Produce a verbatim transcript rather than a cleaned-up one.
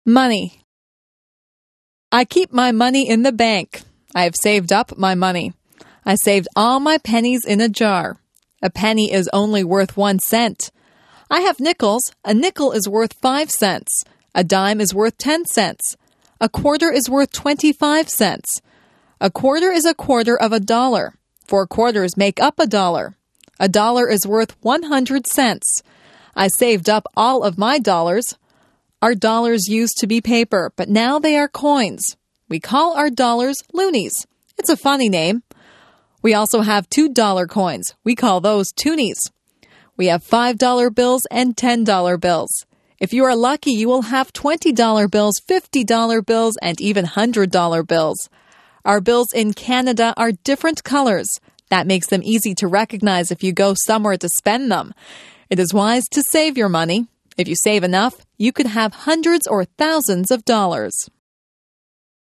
Money. I keep my money in the bank. I have saved up my money. I saved all my pennies in a jar. A penny is only worth one cent. I have nickels. A nickel is worth five cents. A dime is worth ten cents. A quarter is worth twenty-five cents. A quarter is a quarter of a dollar. Four quarters make up a dollar. A dollar is worth one hundred cents. I saved up all of my dollars. Our dollars used to be paper, but now they are coins. We call our dollars loonies. It's a funny name. We also have two dollar coins. We call those toonies. We have five dollar bills and ten dollar bills. If you are lucky, you will have twenty dollar bills, fifty dollar bills, and even one hundred dollar bills. Our bills in Canada are different colors. That makes them easy to recognize if you go somewhere to spend them. It is wise to save your money. If you save enough, you could have hundreds or thousands of dollars.